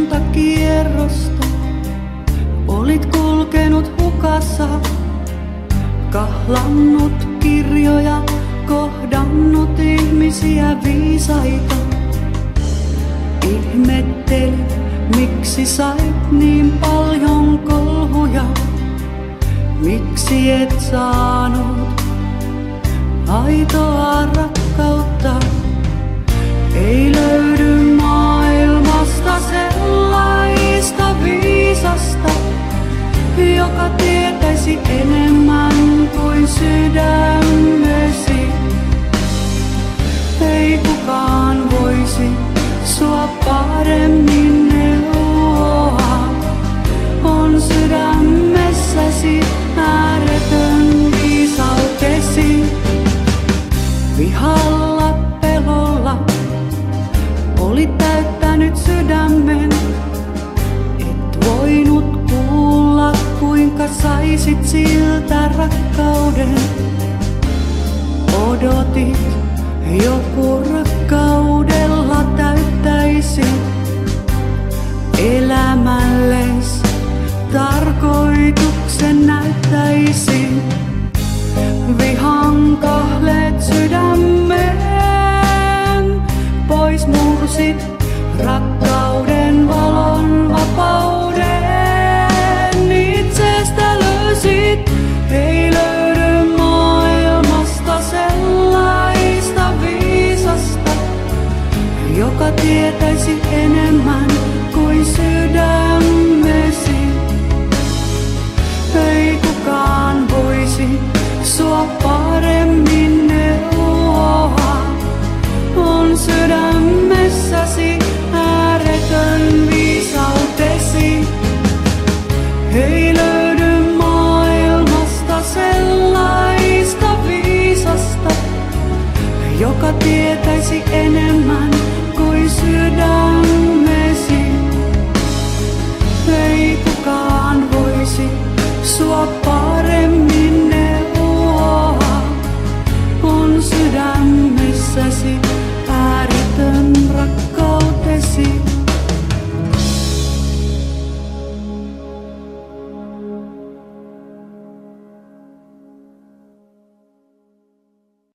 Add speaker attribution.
Speaker 1: monta kierrosta olit kulkenut hukassa, kahlannut kirjoja, kohdannut ihmisiä viisaita. Ihmettelit, miksi sait niin paljon kolhuja, miksi et saanut aitoa rakkautta. Ei löydy maailmasta sellaista viisasta, joka tietäisi enemmän kuin sydämesi. Ei kukaan voisi sua paremmin neuvoa. On sydämessäsi ääretön viisautesi. Vihalla, pelolla olit täyttänyt sydämen. Et voinut kuulla, kuinka saisit siltä rakkauden. Odotit, joku rakkaudella täyttäisi elämälles tarkoituksen näyttäisi. Vihan kahleet sydämeen, pois mursit rakkauden valon vapauden. Itsestä löysit, ei löydy maailmasta sellaista viisasta, joka tietäisi enemmän kuin sydämesi. Ei kukaan voisi sua paremmin neuvoa. On sydämessäsi ääretön viisautesi. Ei löydy maailmasta sellaista viisasta, joka tietäisi enemmän kuin sydämesi. Ei kukaan voisi sua paremmin